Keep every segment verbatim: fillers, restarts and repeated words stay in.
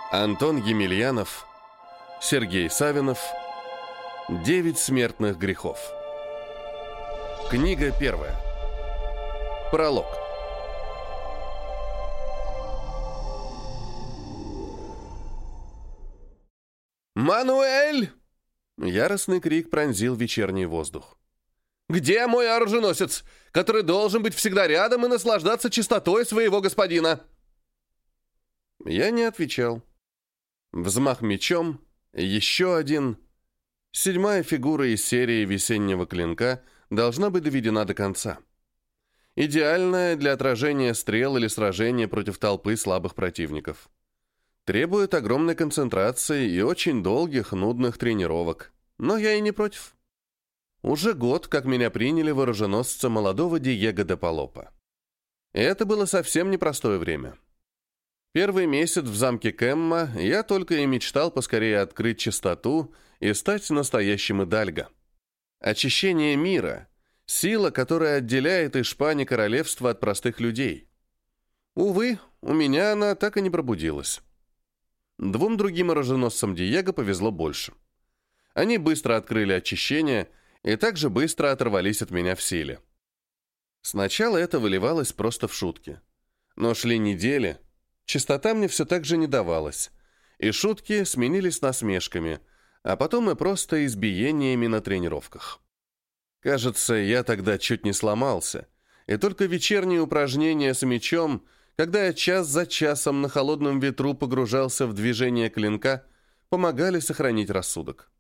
Антон Емельянов, Сергей Савинов. Девять смертных грехов. Книга первая. Пролог. «Мануэль!» Яростный крик пронзил вечерний воздух. «Где мой оруженосец, который должен быть всегда рядом и наслаждаться чистотой своего господина?» Я не отвечал. Взмах мечом, еще один. Седьмая фигура из серии весеннего клинка должна быть доведена до конца. Идеальная для отражения стрел или сражения против толпы слабых противников. Требует огромной концентрации и очень долгих, нудных тренировок. Но я и не против. Уже год, как меня приняли в оруженосца молодого Диего де Палопа. И это было совсем непростое время. Первый месяц в замке Кэмма я только и мечтал поскорее открыть чистоту и стать настоящим идальго. Очищение мира — сила, которая отделяет Ишпани королевство от простых людей. Увы, у меня она так и не пробудилась. Двум другим оруженосцам Диего повезло больше. Они быстро открыли очищение и также быстро оторвались от меня в силе. Сначала это выливалось просто в шутки. Но шли недели, чистота мне все так же не давалась, и шутки сменились насмешками, а потом и просто избиениями на тренировках. Кажется, я тогда чуть не сломался, и только вечерние упражнения с мечом, когда я час за часом на холодном ветру погружался в движение клинка, помогали сохранить рассудок.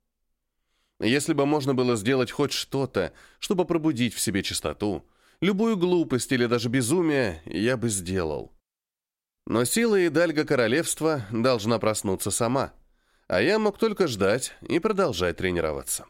Если бы можно было сделать хоть что-то, чтобы пробудить в себе чистоту, любую глупость или даже безумие, я бы сделал. Но сила идальго королевства должна проснуться сама, а я мог только ждать и продолжать тренироваться.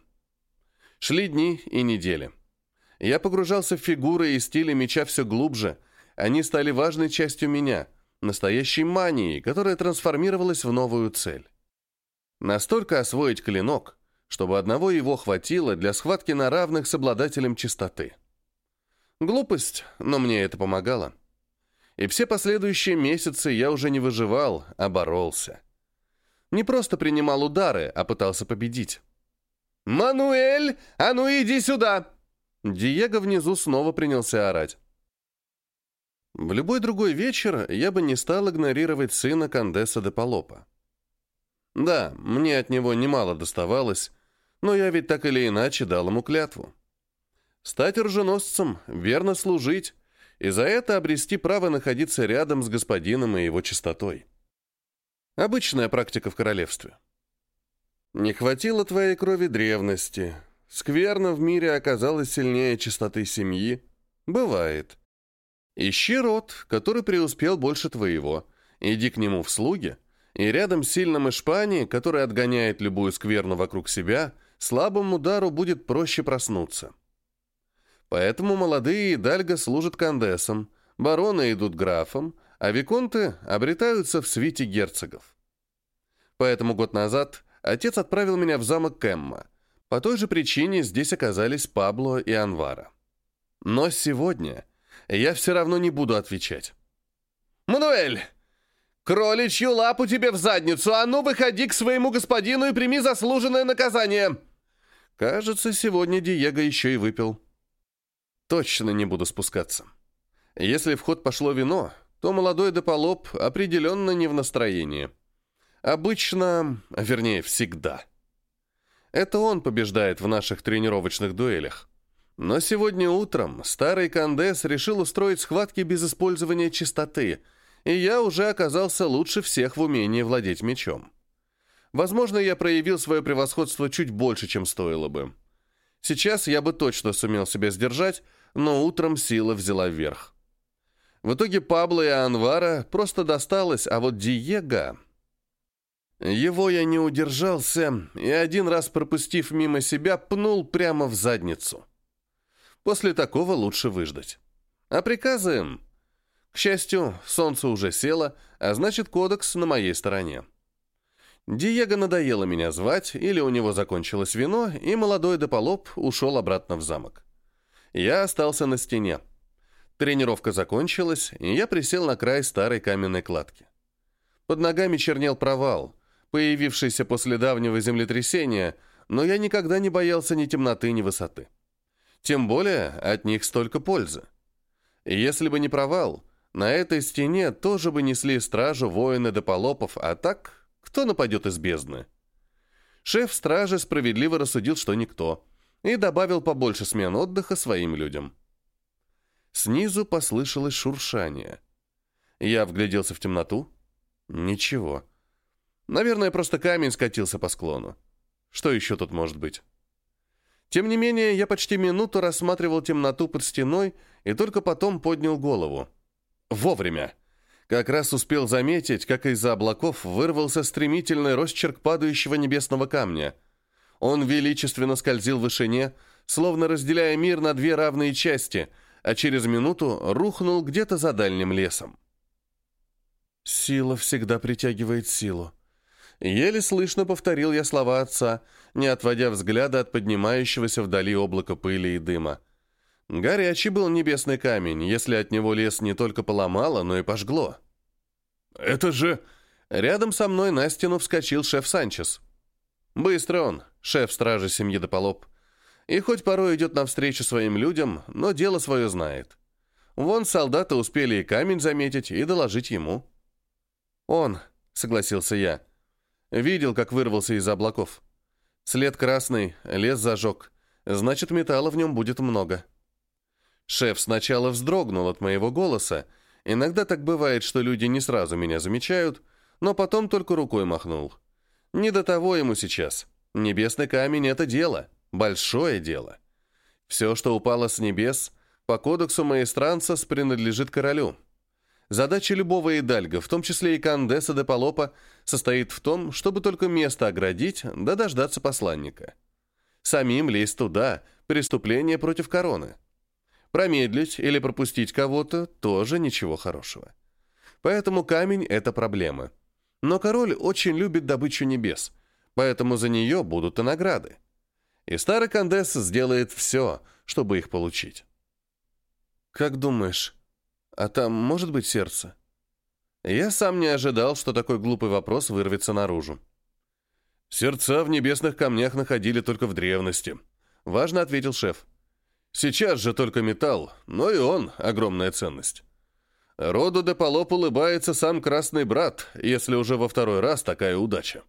Шли дни и недели. Я погружался в фигуры и стили меча все глубже, они стали важной частью меня, настоящей манией, которая трансформировалась в новую цель. Настолько освоить клинок, чтобы одного его хватило для схватки на равных с обладателем чистоты. Глупость, но мне это помогало. И все последующие месяцы я уже не выживал, а боролся. Не просто принимал удары, а пытался победить. «Мануэль, а ну иди сюда!» Диего внизу снова принялся орать. В любой другой вечер я бы не стал игнорировать сына Кондеса де Палопа. Да, мне от него немало доставалось, но я ведь так или иначе дал ему клятву. Стать оруженосцем, верно служить, и за это обрести право находиться рядом с господином и его чистотой. Обычная практика в королевстве. Не хватило твоей крови древности. Скверно в мире оказалось сильнее чистоты семьи. Бывает. Ищи род, который преуспел больше твоего. Иди к нему в слуги, и рядом с сильным Ишпани, который отгоняет любую скверну вокруг себя, слабому дару будет проще проснуться. Поэтому молодые идальго служат кондесам, бароны идут графам, а виконты обретаются в свите герцогов. Поэтому год назад отец отправил меня в замок Кэмма. По той же причине здесь оказались Пабло и Анвара. Но сегодня я все равно не буду отвечать. «Мануэль! Кроличью лапу тебе в задницу! А ну, выходи к своему господину и прими заслуженное наказание!» Кажется, сегодня Диего еще и выпил. Точно не буду спускаться. Если в ход пошло вино, то молодой де Палоп определенно не в настроении. Обычно, а вернее всегда. Это он побеждает в наших тренировочных дуэлях. Но сегодня утром старый Кондес решил устроить схватки без использования чистоты, и я уже оказался лучше всех в умении владеть мечом. Возможно, я проявил свое превосходство чуть больше, чем стоило бы. Сейчас я бы точно сумел себя сдержать, но утром сила взяла вверх. В итоге Пабло и Анвара просто досталось, а вот Диего... Его я не удержался, и один раз, пропустив мимо себя, пнул прямо в задницу. После такого лучше выждать. А приказы... К счастью, солнце уже село, а значит, кодекс на моей стороне. Диего надоело меня звать, или у него закончилось вино, и молодой де Палоп ушел обратно в замок. Я остался на стене. Тренировка закончилась, и я присел на край старой каменной кладки. Под ногами чернел провал, появившийся после давнего землетрясения, но я никогда не боялся ни темноты, ни высоты. Тем более от них столько пользы. И если бы не провал, на этой стене тоже бы несли стражу воины Дополопов, а так, кто нападет из бездны? Шеф стражи справедливо рассудил, что никто, и добавил побольше смен отдыха своим людям. Снизу послышалось шуршание. Я вгляделся в темноту. Ничего. Наверное, просто камень скатился по склону. Что еще тут может быть? Тем не менее, я почти минуту рассматривал темноту под стеной и только потом поднял голову. Вовремя. Как раз успел заметить, как из-за облаков вырвался стремительный росчерк падающего небесного камня. Он величественно скользил в вышине, словно разделяя мир на две равные части, а через минуту рухнул где-то за дальним лесом. «Сила всегда притягивает силу». Еле слышно повторил я слова отца, не отводя взгляда от поднимающегося вдали облака пыли и дыма. Горячий был небесный камень, если от него лес не только поломало, но и пожгло. «Это же...» Рядом со мной на стену вскочил шеф Санчес. Быстро он, шеф стражи семьи Дополоп. И хоть порой идет навстречу своим людям, но дело свое знает. Вон солдаты успели и камень заметить, и доложить ему. «Он», — согласился я. Видел, как вырвался из облаков. След красный, лес зажег. Значит, металла в нем будет много. Шеф сначала вздрогнул от моего голоса. Иногда так бывает, что люди не сразу меня замечают, но потом только рукой махнул. Не до того ему сейчас. Небесный камень — это дело. Большое дело. Все, что упало с небес, по кодексу Маэстранцас принадлежит королю. Задача любого идальга, в том числе и Кандеса Дополопа, состоит в том, чтобы только место оградить, да дождаться посланника. Самим лезть туда – преступление против короны. Промедлить или пропустить кого-то – тоже ничего хорошего. Поэтому камень – это проблема. Но король очень любит добычу небес, поэтому за нее будут и награды. И старый Кандес сделает все, чтобы их получить. «Как думаешь, а там может быть сердце?» Я сам не ожидал, что такой глупый вопрос вырвется наружу. «Сердца в небесных камнях находили только в древности», — важно ответил шеф. «Сейчас же только металл, но и он огромная ценность. Роду Дополоп улыбается сам Красный Брат, если уже во второй раз такая удача».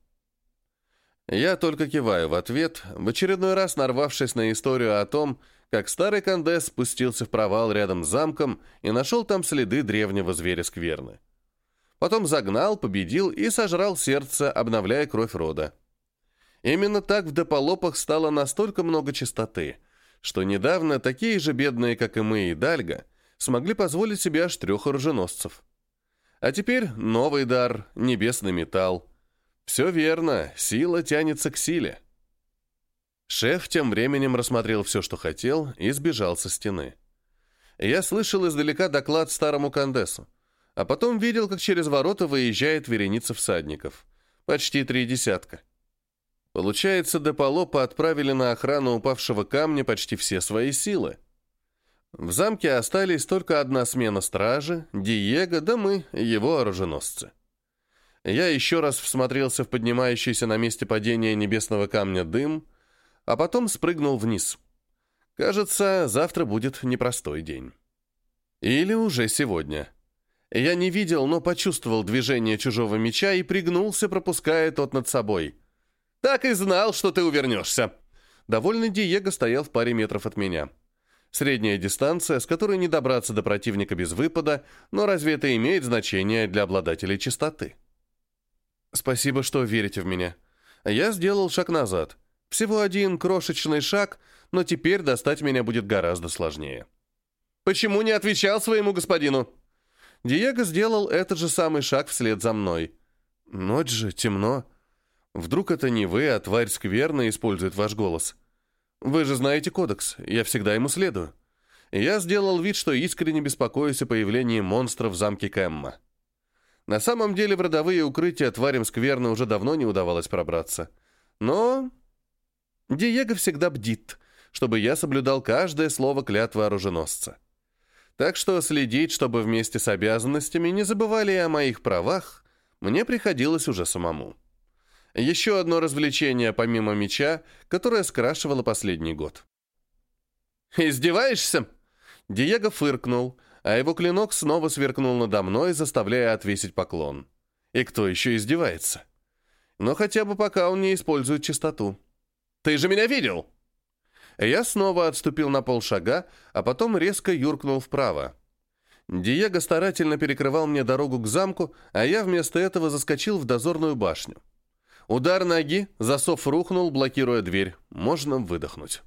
Я только киваю в ответ, в очередной раз нарвавшись на историю о том, как старый Кандес спустился в провал рядом с замком и нашел там следы древнего зверя скверны. Потом загнал, победил и сожрал сердце, обновляя кровь рода. Именно так в Дополопах стало настолько много чистоты, что недавно такие же бедные, как и мы и Дальга, смогли позволить себе аж трех оруженосцев. А теперь новый дар, небесный металл. Все верно, сила тянется к силе. Шеф тем временем рассмотрел все, что хотел, и сбежал со стены. Я слышал издалека доклад старому Кандесу, а потом видел, как через ворота выезжает вереница всадников. Почти три десятка. Получается, Дополопа отправили на охрану упавшего камня почти все свои силы. В замке остались только одна смена стражи, Диего, да мы, его оруженосцы. Я еще раз всмотрелся в поднимающийся на месте падения небесного камня дым, а потом спрыгнул вниз. Кажется, завтра будет непростой день. Или уже сегодня. Я не видел, но почувствовал движение чужого меча и пригнулся, пропуская тот над собой. «Так и знал, что ты увернешься!» Довольный Диего стоял в паре метров от меня. Средняя дистанция, с которой не добраться до противника без выпада, но разве это имеет значение для обладателей чистоты? «Спасибо, что верите в меня». Я сделал шаг назад. Всего один крошечный шаг, но теперь достать меня будет гораздо сложнее. «Почему не отвечал своему господину?» Диего сделал этот же самый шаг вслед за мной. «Ночь же, темно. Вдруг это не вы, а тварь скверная использует ваш голос? Вы же знаете кодекс, я всегда ему следую». Я сделал вид, что искренне беспокоюсь о появлении монстров в замке Кэмма. На самом деле в родовые укрытия тварям скверно уже давно не удавалось пробраться. Но Диего всегда бдит, чтобы я соблюдал каждое слово клятвы оруженосца. Так что следить, чтобы вместе с обязанностями не забывали и о моих правах, мне приходилось уже самому. Еще одно развлечение помимо меча, которое скрашивало последний год. «Издеваешься?» Диего фыркнул, а его клинок снова сверкнул надо мной, заставляя отвесить поклон. И кто еще издевается? Но хотя бы пока он не использует чистоту. «Ты же меня видел!» Я снова отступил на полшага, а потом резко юркнул вправо. Диего старательно перекрывал мне дорогу к замку, а я вместо этого заскочил в дозорную башню. Удар ноги, засов рухнул, блокируя дверь. Можно выдохнуть.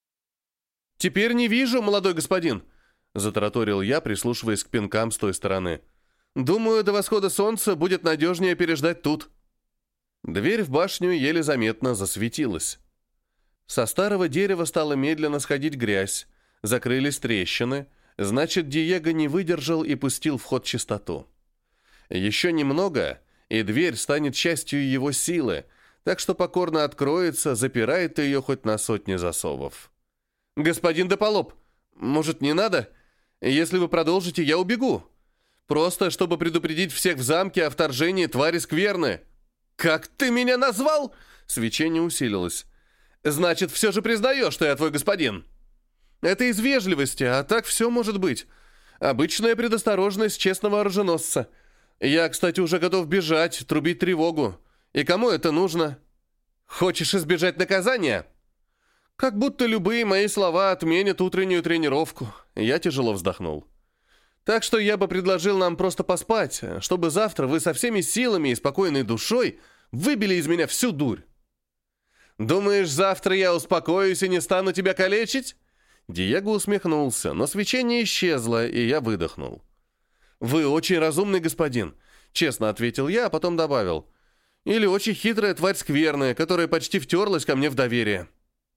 «Теперь не вижу, молодой господин», — затараторил я, прислушиваясь к пинкам с той стороны. «Думаю, до восхода солнца будет надежнее переждать тут». Дверь в башню еле заметно засветилась. Со старого дерева стала медленно сходить грязь, закрылись трещины, значит, Диего не выдержал и пустил в ход чистоту. Еще немного, и дверь станет частью его силы, так что покорно откроется, запирает ее хоть на сотни засовов. «Господин Дополоп, может, не надо? Если вы продолжите, я убегу. Просто, чтобы предупредить всех в замке о вторжении твари скверны». «Как ты меня назвал?» Свечение усилилось. «Значит, все же признаешь, что я твой господин?» «Это из вежливости, а так все может быть. Обычная предосторожность честного оруженосца. Я, кстати, уже готов бежать, трубить тревогу. И кому это нужно?» «Хочешь избежать наказания?» «Как будто любые мои слова отменят утреннюю тренировку». Я тяжело вздохнул. «Так что я бы предложил нам просто поспать, чтобы завтра вы со всеми силами и спокойной душой выбили из меня всю дурь». «Думаешь, завтра я успокоюсь и не стану тебя калечить?» Диего усмехнулся, но свечение исчезло, и я выдохнул. «Вы очень разумный господин», — честно ответил я, а потом добавил. «Или очень хитрая тварь скверная, которая почти втерлась ко мне в доверие».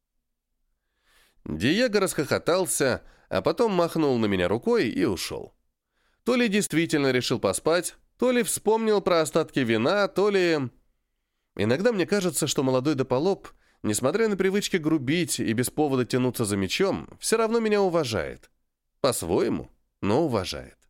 Диего расхохотался, а потом махнул на меня рукой и ушел. То ли действительно решил поспать, то ли вспомнил про остатки вина, то ли... Иногда мне кажется, что молодой Дополоп, несмотря на привычки грубить и без повода тянуться за мечом, все равно меня уважает. По-своему, но уважает.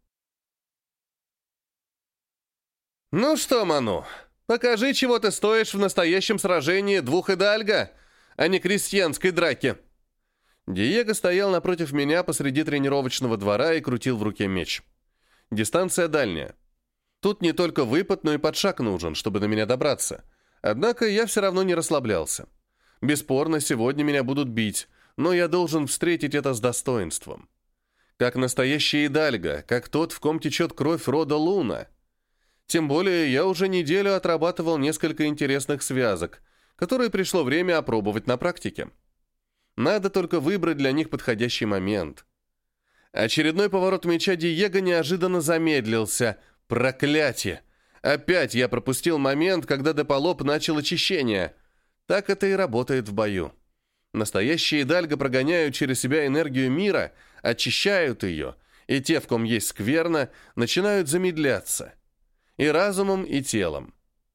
«Ну что, Ману, покажи, чего ты стоишь в настоящем сражении двух идальго, а не крестьянской драки». Диего стоял напротив меня посреди тренировочного двора и крутил в руке меч. Дистанция дальняя. Тут не только выпад, но и подшаг нужен, чтобы до меня добраться. Однако я все равно не расслаблялся. Бесспорно, сегодня меня будут бить, но я должен встретить это с достоинством. Как настоящий идальго, как тот, в ком течет кровь рода Луна. Тем более, я уже неделю отрабатывал несколько интересных связок, которые пришло время опробовать на практике. Надо только выбрать для них подходящий момент. Очередной поворот меча Диего неожиданно замедлился. Проклятие! Опять я пропустил момент, когда Дополоп начал очищение. Так это и работает в бою. Настоящие идальго прогоняют через себя энергию мира, очищают ее, и те, в ком есть скверна, начинают замедляться. И разумом, и телом.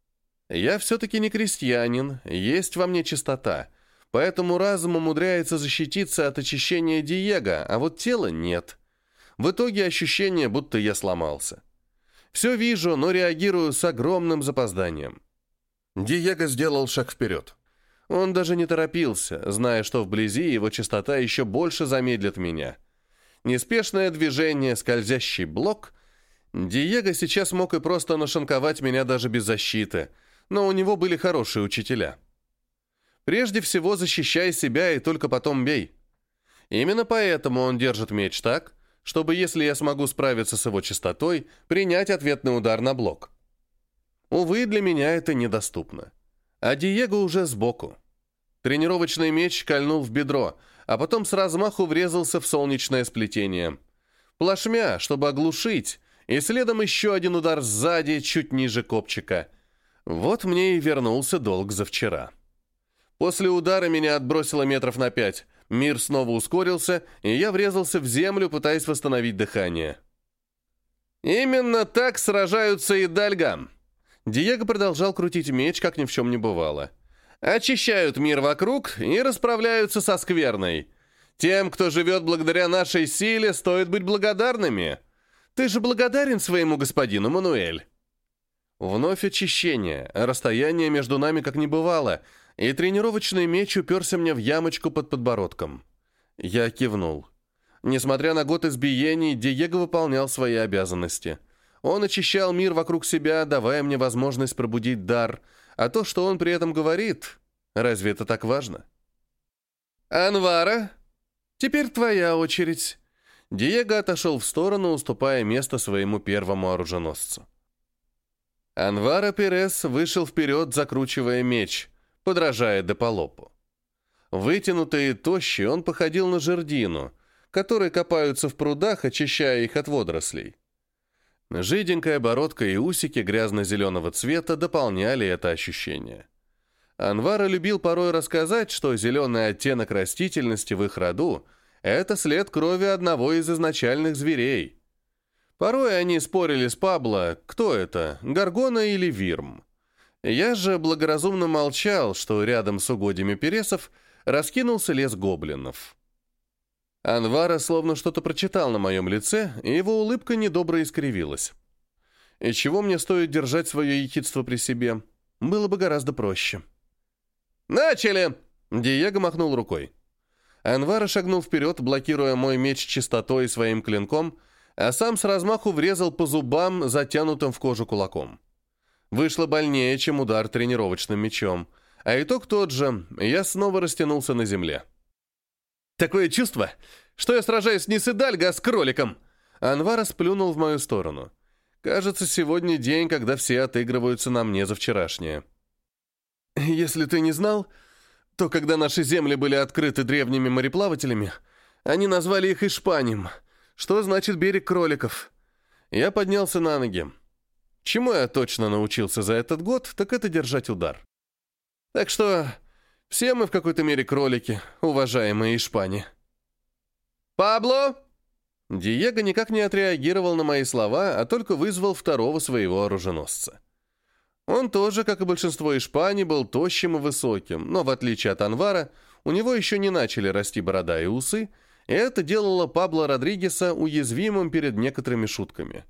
Я все-таки не крестьянин, есть во мне чистота, поэтому разум умудряется защититься от очищения Диего, а вот тела нет. В итоге ощущение, будто я сломался. Все вижу, но реагирую с огромным запозданием. Диего сделал шаг вперед. Он даже не торопился, зная, что вблизи его частота еще больше замедлит меня. Неспешное движение, скользящий блок. Диего сейчас мог и просто нашинковать меня даже без защиты, но у него были хорошие учителя. Прежде всего защищай себя и только потом бей. Именно поэтому он держит меч так, чтобы, если я смогу справиться с его частотой, принять ответный удар на блок. Увы, для меня это недоступно. А Диего уже сбоку. Тренировочный меч кольнул в бедро, а потом с размаху врезался в солнечное сплетение. Плашмя, чтобы оглушить, и следом еще один удар сзади, чуть ниже копчика. Вот мне и вернулся долг за вчера. После удара меня отбросило метров на пять. Мир снова ускорился, и я врезался в землю, пытаясь восстановить дыхание. Именно так сражаются идальго. Диего продолжал крутить меч, как ни в чем не бывало. Очищают мир вокруг и расправляются со скверной. Тем, кто живет благодаря нашей силе, стоит быть благодарными. Ты же благодарен своему господину, Мануэль? Вновь очищение, расстояние между нами как не бывало, и тренировочный меч уперся мне в ямочку под подбородком. Я кивнул. Несмотря на год избиений, Диего выполнял свои обязанности. Он очищал мир вокруг себя, давая мне возможность пробудить дар, а то, что он при этом говорит, разве это так важно? «Анвара, теперь твоя очередь». Диего отошел в сторону, уступая место своему первому оруженосцу. Анвара Перес вышел вперед, закручивая меч, подражая Деполопу. Вытянутый и тощий, он походил на жердину, которые копаются в прудах, очищая их от водорослей. Жиденькая бородка и усики грязно-зеленого цвета дополняли это ощущение. Анвара любил порой рассказать, что зеленый оттенок растительности в их роду – это след крови одного из изначальных зверей. Порой они спорили с Пабло, кто это, Горгона или Вирм. Я же благоразумно молчал, что рядом с угодьями Пересов раскинулся лес гоблинов. Анвара словно что-то прочитал на моем лице, и его улыбка недобро искривилась. И чего мне стоит держать свое ехидство при себе? Было бы гораздо проще. «Начали!» — Диего махнул рукой. Анвара шагнул вперед, блокируя мой меч чистотой своим клинком, а сам с размаху врезал по зубам, затянутым в кожу кулаком. Вышло больнее, чем удар тренировочным мечом, а итог тот же, я снова растянулся на земле. «Такое чувство, что я сражаюсь не с Идальго, а с кроликом!» Анвара сплюнул в мою сторону. «Кажется, сегодня день, когда все отыгрываются на мне за вчерашнее». «Если ты не знал, то когда наши земли были открыты древними мореплавателями, они назвали их Ишпанием, что значит «берег кроликов». Я поднялся на ноги. Чему я точно научился за этот год, так это держать удар. Так что все мы в какой-то мере кролики, уважаемые Ишпани. «Пабло!» Диего никак не отреагировал на мои слова, а только вызвал второго своего оруженосца. Он тоже, как и большинство Ишпани, был тощим и высоким, но, в отличие от Анвара, у него еще не начали расти борода и усы, и это делало Пабло Родригеса уязвимым перед некоторыми шутками.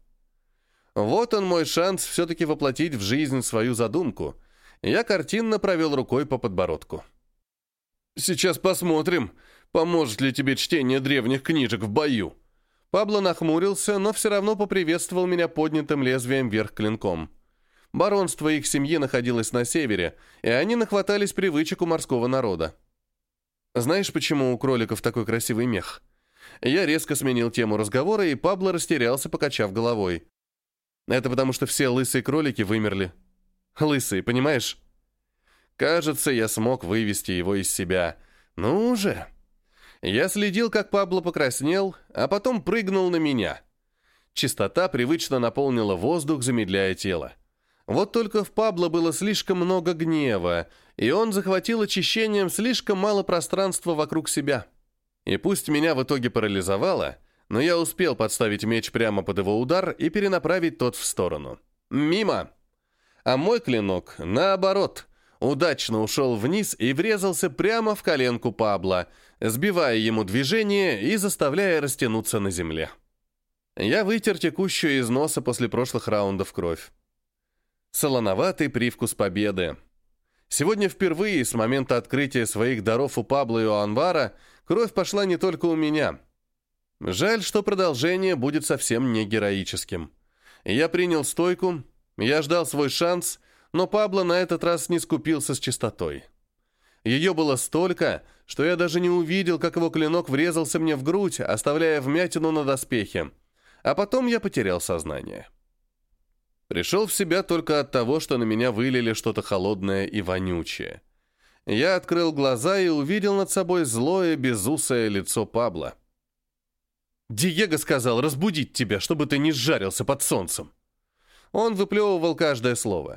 Вот он мой шанс все-таки воплотить в жизнь свою задумку. Я картинно провел рукой по подбородку. «Сейчас посмотрим, поможет ли тебе чтение древних книжек в бою». Пабло нахмурился, но все равно поприветствовал меня поднятым лезвием вверх клинком. Баронство их семьи находилось на севере, и они нахватались привычек у морского народа. Знаешь, почему у кроликов такой красивый мех? Я резко сменил тему разговора, и Пабло растерялся, покачав головой. Это потому, что все лысые кролики вымерли. Лысые, понимаешь? Кажется, я смог вывести его из себя. Ну же. Я следил, как Пабло покраснел, а потом прыгнул на меня. Чистота привычно наполнила воздух, замедляя тело. Вот только в Пабло было слишком много гнева, и он захватил очищением слишком мало пространства вокруг себя. И пусть меня в итоге парализовало, но я успел подставить меч прямо под его удар и перенаправить тот в сторону. Мимо! А мой клинок, наоборот, удачно ушел вниз и врезался прямо в коленку Пабло, сбивая ему движение и заставляя растянуться на земле. Я вытер текущую из носа после прошлых раундов кровь. Солоноватый привкус победы. Сегодня впервые с момента открытия своих даров у Пабло и у Анвара кровь пошла не только у меня. Жаль, что продолжение будет совсем не героическим. Я принял стойку, я ждал свой шанс, но Пабло на этот раз не скупился с чистотой. Ее было столько, что я даже не увидел, как его клинок врезался мне в грудь, оставляя вмятину на доспехе, а потом я потерял сознание. Пришел в себя только от того, что на меня вылили что-то холодное и вонючее. Я открыл глаза и увидел над собой злое, безусое лицо Пабло. «Диего сказал разбудить тебя, чтобы ты не сжарился под солнцем». Он выплевывал каждое слово.